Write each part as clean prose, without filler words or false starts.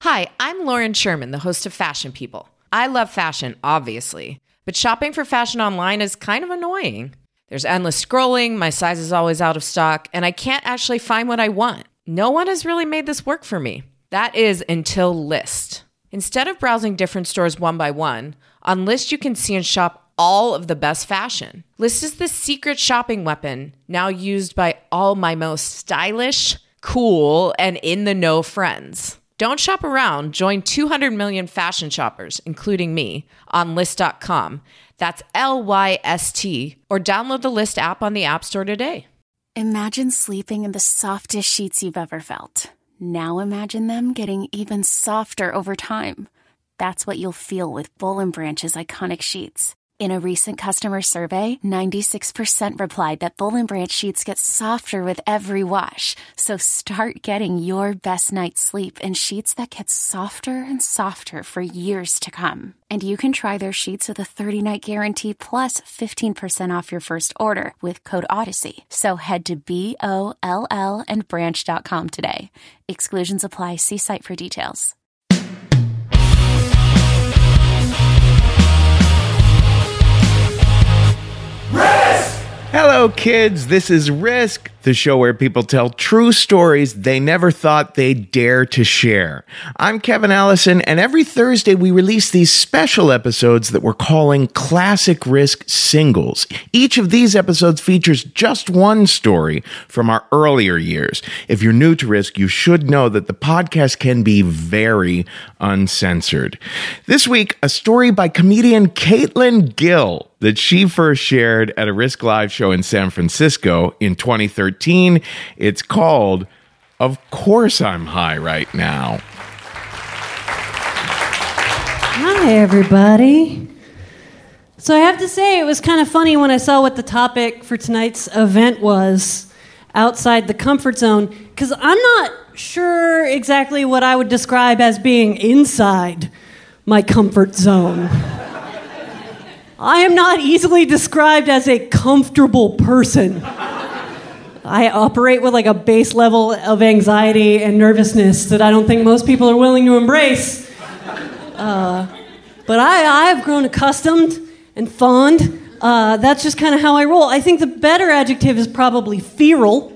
Hi, I'm Lauren Sherman, the host of Fashion People. I love fashion, obviously, but shopping for fashion online is kind of annoying. There's endless scrolling, my size is always out of stock, and I can't actually find what I want. No one has really made this work for me. That is until Lyst. Instead of browsing different stores one by one, on Lyst you can see and shop all of the best fashion. Lyst is the secret shopping weapon now used by all my most stylish, cool, and in-the-know friends. Don't shop around. Join 200 million fashion shoppers, including me, on Lyst.com. That's Lyst, or download the Lyst app on the App Store today. Imagine sleeping in the softest sheets you've ever felt. Now imagine them getting even softer over time. That's what you'll feel with Boll & Branch's iconic sheets. In a recent customer survey, 96% replied that Boll & Branch sheets get softer with every wash. So start getting your best night's sleep in sheets that get softer and softer for years to come. And you can try their sheets with a 30-night guarantee plus 15% off your first order with code Odyssey. So head to BOLL and branch.com today. Exclusions apply. See site for details. Hello, kids. This is Risk, the show where people tell true stories they never thought they'd dare to share. I'm Kevin Allison, and every Thursday we release these special episodes that we're calling Classic Risk Singles. Each of these episodes features just one story from our earlier years. If you're new to Risk, you should know that the podcast can be very uncensored. This week, a story by comedian Caitlin Gill that she first shared at a Risk Live show in San Francisco in 2013. It's called, Of Course I'm High Right Now. Hi, everybody. So I have to say, it was kind of funny when I saw what the topic for tonight's event was, outside the comfort zone, because I'm not sure exactly what I would describe as being inside my comfort zone. I am not easily described as a comfortable person. I operate with like a base level of anxiety and nervousness that I don't think most people are willing to embrace. But I have grown accustomed and fond. That's just kind of how I roll. I think the better adjective is probably feral.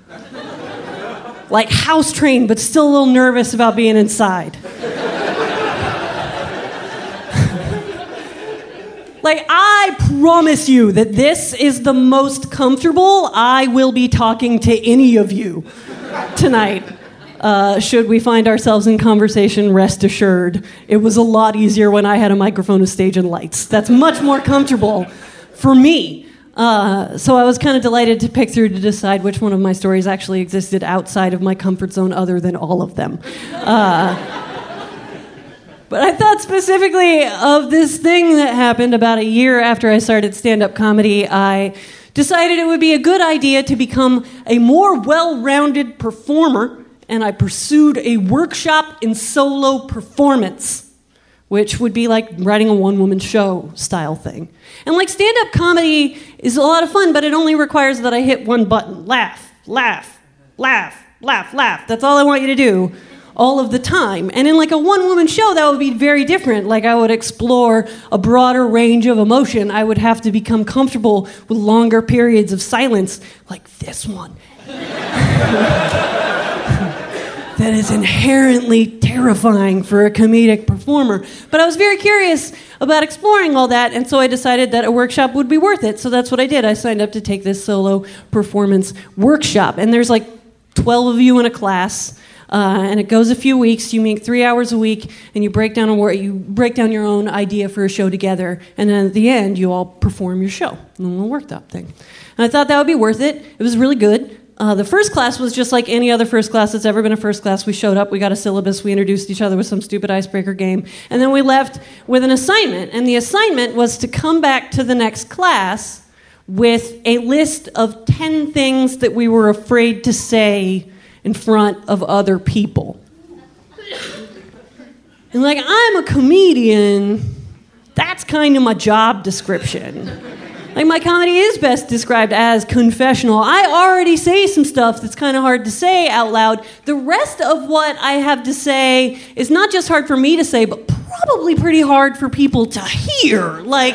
Like house trained, but still a little nervous about being inside. Like, I promise you that this is the most comfortable I will be talking to any of you tonight. Should we find ourselves in conversation, rest assured. It was a lot easier when I had a microphone, a stage, and lights. That's much more comfortable for me. So I was kind of delighted to pick through to decide which one of my stories actually existed outside of my comfort zone other than all of them. But I thought specifically of this thing that happened about a year after I started stand-up comedy. I decided it would be a good idea to become a more well-rounded performer, and I pursued a workshop in solo performance, which would be like writing a one-woman show style thing. And like stand-up comedy is a lot of fun, but it only requires that I hit one button. Laugh, laugh, laugh, laugh, laugh. That's all I want you to do. All of the time. And in like a one-woman show, that would be very different. Like I would explore a broader range of emotion. I would have to become comfortable with longer periods of silence, like this one. That is inherently terrifying for a comedic performer. But I was very curious about exploring all that, and so I decided that a workshop would be worth it. So that's what I did. I signed up to take this solo performance workshop. And there's like 12 of you in a class. And it goes a few weeks. You meet 3 hours a week, and you break down your own idea for a show together. And then at the end, you all perform your show, a little workshop thing. And I thought that would be worth it. It was really good. The first class was just like any other first class that's ever been a first class. We showed up, we got a syllabus, we introduced each other with some stupid icebreaker game, and then we left with an assignment. And the assignment was to come back to the next class with a list of 10 things that we were afraid to say in front of other people. And like, I'm a comedian, that's kind of my job description. Like, my comedy is best described as confessional. I already say some stuff that's kind of hard to say out loud. The rest of what I have to say is not just hard for me to say, but probably pretty hard for people to hear. Like,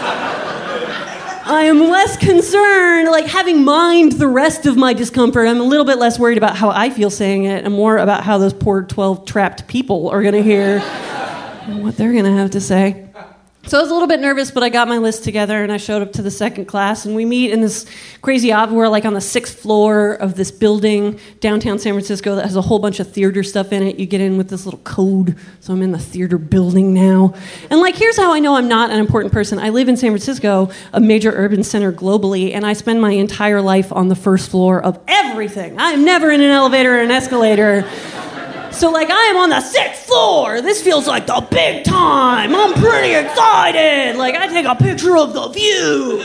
I am less concerned, like, having mined the rest of my discomfort, I'm a little bit less worried about how I feel saying it and more about how those poor 12 trapped people are going to hear and what they're going to have to say. So I was a little bit nervous, but I got my list together and I showed up to the second class, and we meet in this crazy we're like on the 6th floor of this building downtown San Francisco that has a whole bunch of theater stuff in it. You get in with this little code, so I'm in the theater building now. And like, here's how I know I'm not an important person. I live in San Francisco, a major urban center globally, and I spend my entire life on the first floor of everything. I am never in an elevator or an escalator. So, like, I am on the 6th floor. This feels like the big time. I'm pretty excited. Like, I take a picture of the view.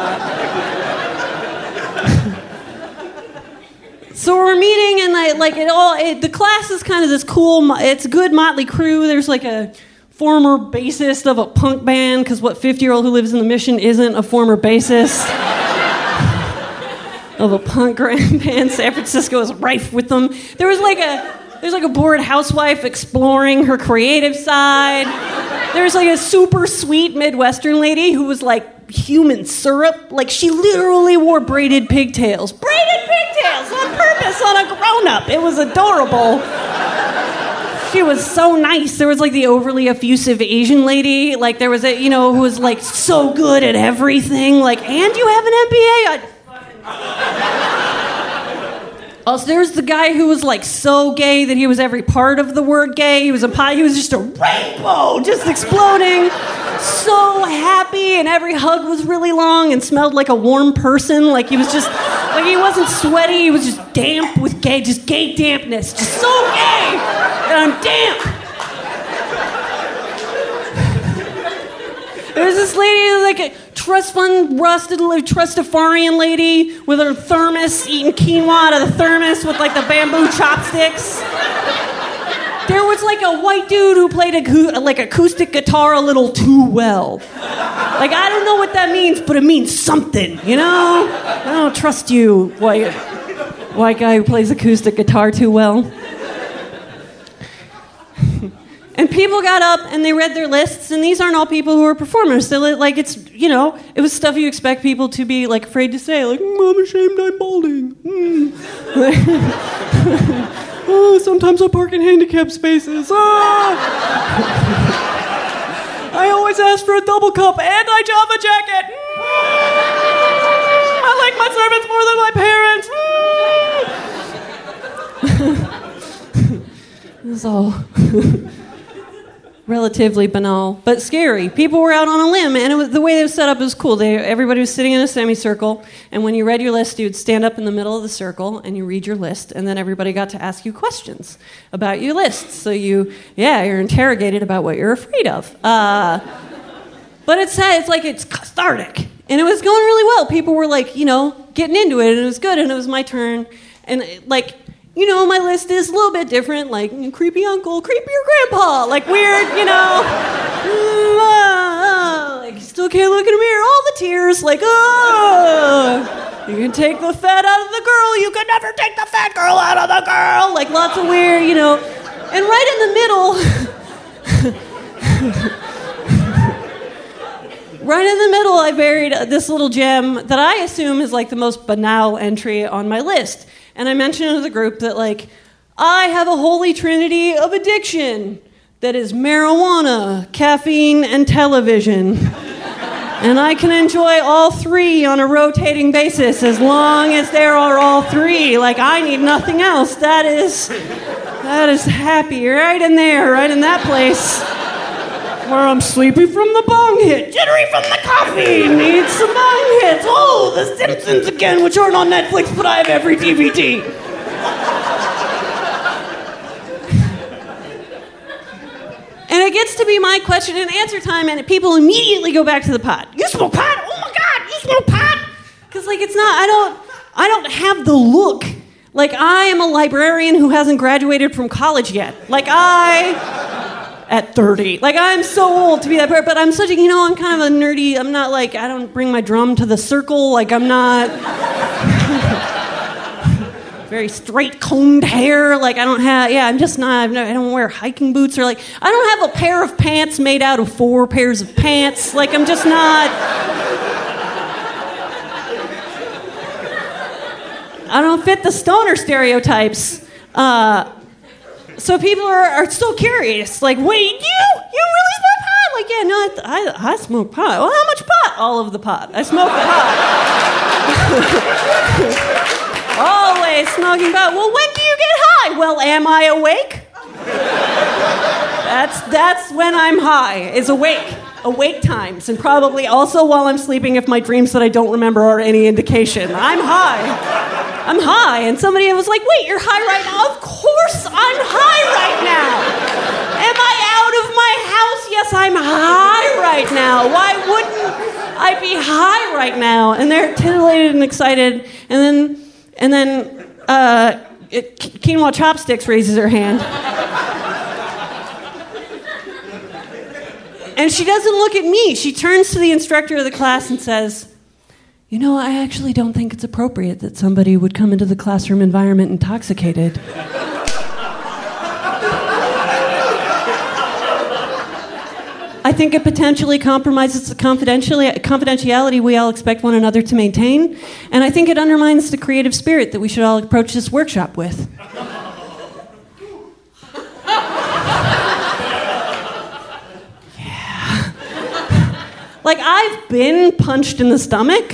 So we're meeting, and the class is kind of this cool, it's a good motley crew. There's like a former bassist of a punk band, because what 50-year-old who lives in the Mission isn't a former bassist of a punk band? San Francisco is rife with them. There's like a bored housewife exploring her creative side. There's like a super sweet Midwestern lady who was like human syrup. Like, she literally wore braided pigtails. Braided pigtails on purpose on a grown-up. It was adorable. She was so nice. There was like the overly effusive Asian lady. Like, there was who was like so good at everything. Like, and you have an MBA? Also, there's the guy who was like so gay that he was every part of the word gay. He was just a rainbow, just exploding. So happy, and every hug was really long and smelled like a warm person. Like, he was just, like, he wasn't sweaty, he was just damp with gay dampness. Just so gay, and I'm damp. There's this lady, like a trust fund trustafarian lady with her thermos, eating quinoa out of the thermos with like the bamboo chopsticks. There was like a white dude who played acoustic guitar a little too well. Like, I don't know what that means, but it means something, you know? I don't trust you, white guy who plays acoustic guitar too well. And people got up and they read their lists, and these aren't all people who are performers. So, like, it's, it was stuff you expect people to be, like, afraid to say, like, I'm ashamed I'm balding. Oh, sometimes I park in handicapped spaces. I always ask for a double cup and I Java jacket. I like my servants more than my parents. It's all relatively banal, but scary. People were out on a limb, and the way they was set up was cool. Everybody was sitting in a semicircle, and when you read your list, you'd stand up in the middle of the circle, and you read your list, and then everybody got to ask you questions about your list. So you're interrogated about what you're afraid of. But it's cathartic, and it was going really well. People were getting into it, and it was good, and it was my turn, and my list is a little bit different, like creepy uncle, creepier grandpa, like weird, like you still can't look in a mirror, all the tears, like, you can take the fat out of the girl, you can never take the fat girl out of the girl, like lots of weird, and right in the middle, I buried this little gem that I assume is like the most banal entry on my list. And I mentioned to the group that, I have a holy trinity of addiction that is marijuana, caffeine, and television. And I can enjoy all three on a rotating basis as long as there are all three. Like, I need nothing else. That is happy, right in there, right in that place. Where I'm sleepy from the bong hit, jittery from the coffee, need some bong hits. Oh, The Simpsons again, which aren't on Netflix, but I have every DVD. And it gets to be my question and answer time, and people immediately go back to the pot. You smoke pot? Oh my God, you smoke pot? Because it's not. I don't have the look. Like, I am a librarian who hasn't graduated from college yet. Like, at 30. Like, I'm so old to be that person, but I'm such a, I'm kind of a nerdy, I'm not like, I don't bring my drum to the circle, like, I'm not very straight combed hair, like, I don't have, I'm just not, I don't wear hiking boots, or like, I don't have a pair of pants made out of 4 pairs of pants, like, I'm just not, I don't fit the stoner stereotypes. So people are so curious. Like, wait, you really smoke pot? Like, yeah, no, I smoke pot. Well, how much pot? All of the pot. I smoke pot. Always smoking pot. Well, when do you get high? Well, am I awake? That's when I'm high, is awake. Awake times, and probably also while I'm sleeping if my dreams that I don't remember are any indication. I'm high, and somebody was like, wait, you're high right now? Of course I'm high right now. Am I out of my house? Yes, I'm high right now. Why wouldn't I be high right now? And they're titillated and excited, and then Quinoa Chopsticks raises her hand. And she doesn't look at me. She turns to the instructor of the class and says, I actually don't think it's appropriate that somebody would come into the classroom environment intoxicated. I think it potentially compromises the confidentiality we all expect one another to maintain, and I think it undermines the creative spirit that we should all approach this workshop with. Like, I've been punched in the stomach.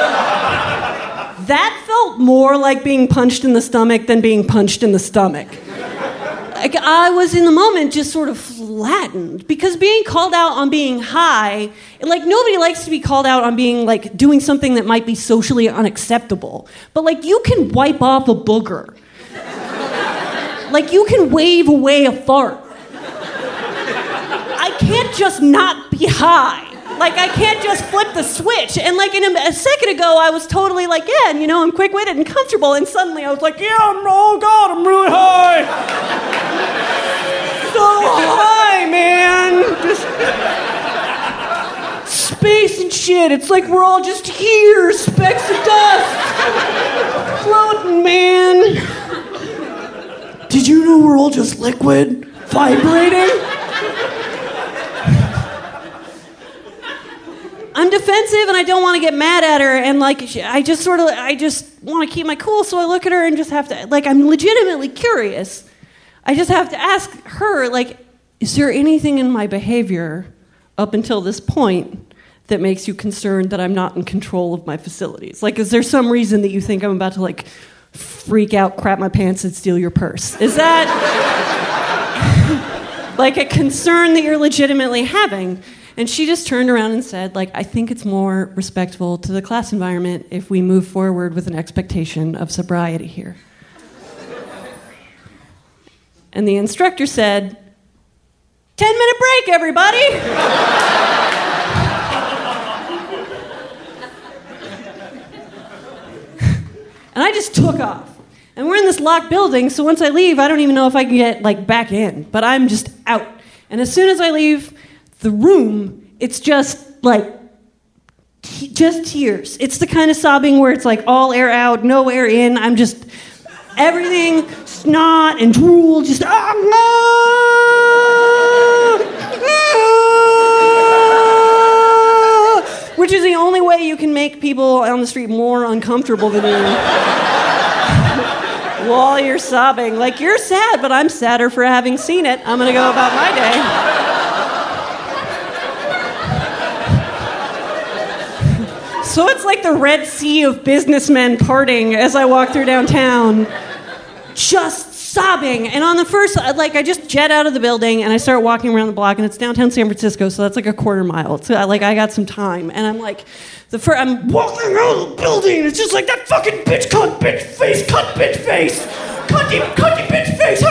That felt more like being punched in the stomach than being punched in the stomach. Like, I was in the moment just sort of flattened, because being called out on being high, like, nobody likes to be called out on being, like, doing something that might be socially unacceptable. But, like, you can wipe off a booger. Like, you can wave away a fart. I can't just not be high. Like, I can't just flip the switch. And, like, a second ago, I was totally like, yeah, and, I'm quick-witted and comfortable. And suddenly I was like, yeah, oh, God, I'm really high. So high, man. Just space and shit. It's like we're all just here, specks of dust. Floating, man. Did you know we're all just liquid? Vibrating? I'm defensive and I don't want to get mad at her, and like I just want to keep my cool, so I look at her and just have to, like, I'm legitimately curious. I just have to ask her, like, is there anything in my behavior up until this point that makes you concerned that I'm not in control of my facilities? Like, is there some reason that you think I'm about to, like, freak out, crap my pants, and steal your purse? Is that like a concern that you're legitimately having? And she just turned around and said, like, I think it's more respectful to the class environment if we move forward with an expectation of sobriety here. And the instructor said, 10-minute break, everybody! And I just took off. And we're in this locked building, so once I leave, I don't even know if I can get, like, back in. But I'm just out. And as soon as I leave the room, it's just like just tears. It's the kind of sobbing where it's like all air out, no air in. I'm just everything, snot and drool, just which is the only way you can make people on the street more uncomfortable than you while you're sobbing. Like, you're sad, but I'm sadder for having seen it. I'm gonna go about my day. So it's like the Red Sea of businessmen parting as I walk through downtown, just sobbing. And on the first, like, I just jet out of the building and I start walking around the block, and it's downtown San Francisco, so that's like a quarter mile. It's like I got some time, and I'm like, I'm walking out of the building, and it's just like that fucking bitch, cunt, bitch face, cunt, bitch face, cunty, bitch face,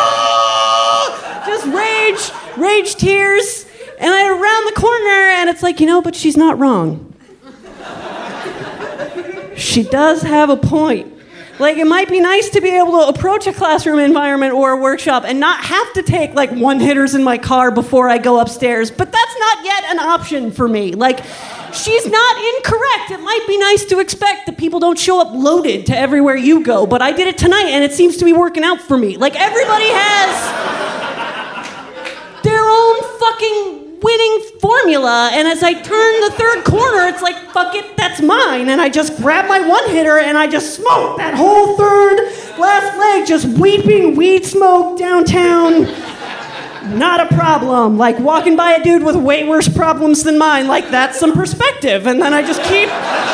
just rage, tears, and I around the corner, and it's like, but she's not wrong. She does have a point. Like, it might be nice to be able to approach a classroom environment or a workshop and not have to take, like, one-hitters in my car before I go upstairs, but that's not yet an option for me. Like, she's not incorrect. It might be nice to expect that people don't show up loaded to everywhere you go, but I did it tonight, and it seems to be working out for me. Like, everybody has their own fucking winning formula, and as I turn the third corner, it's like, fuck it, that's mine, and I just grab my one-hitter, and I just smoke that whole third last leg, just weeping weed smoke downtown. Not a problem. Like, walking by a dude with way worse problems than mine, like, that's some perspective, and then I just keep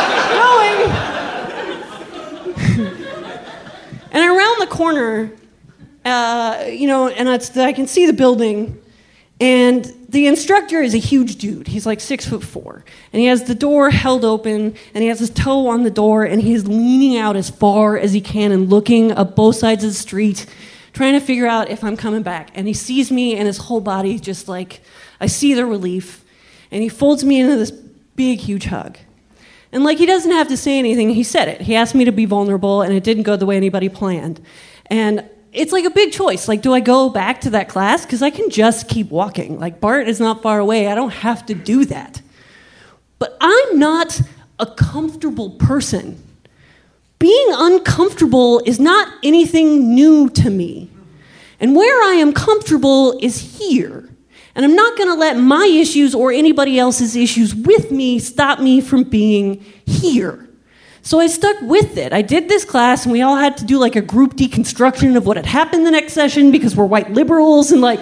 going. And around the corner, and I can see the building, and the instructor is a huge dude. He's like 6'4", and he has the door held open, and he has his toe on the door, and he's leaning out as far as he can and looking up both sides of the street, trying to figure out if I'm coming back. And he sees me, and his whole body just like, I see the relief, and he folds me into this big, huge hug. And like, he doesn't have to say anything, he said it. He asked me to be vulnerable, and it didn't go the way anybody planned. And it's like a big choice. Like, do I go back to that class? Because I can just keep walking. Like, BART is not far away. I don't have to do that. But I'm not a comfortable person. Being uncomfortable is not anything new to me. And where I am comfortable is here. And I'm not going to let my issues or anybody else's issues with me stop me from being here. So I stuck with it. I did this class, and we all had to do like a group deconstruction of what had happened the next session because we're white liberals, and like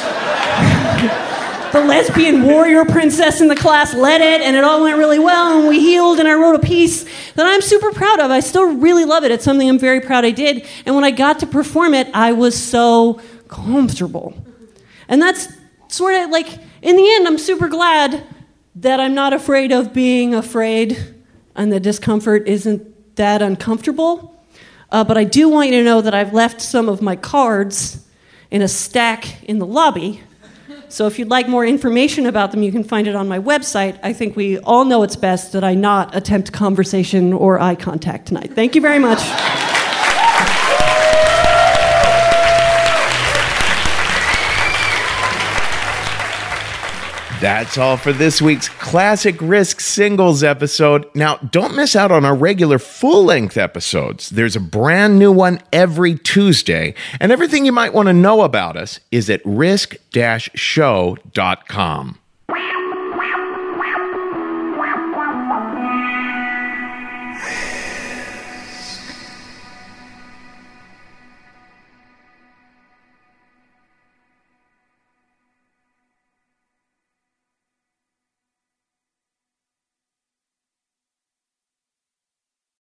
the lesbian warrior princess in the class led it, and it all went really well, and we healed, and I wrote a piece that I'm super proud of. I still really love it. It's something I'm very proud I did. And when I got to perform it, I was so comfortable. And that's sort of like, in the end, I'm super glad that I'm not afraid of being afraid, and the discomfort isn't that uncomfortable. But I do want you to know that I've left some of my cards in a stack in the lobby. So if you'd like more information about them, you can find it on my website. I think we all know it's best that I not attempt conversation or eye contact tonight. Thank you very much. That's all for this week's Classic Risk Singles episode. Now, don't miss out on our regular full-length episodes. There's a brand new one every Tuesday, and everything you might want to know about us is at risk-show.com.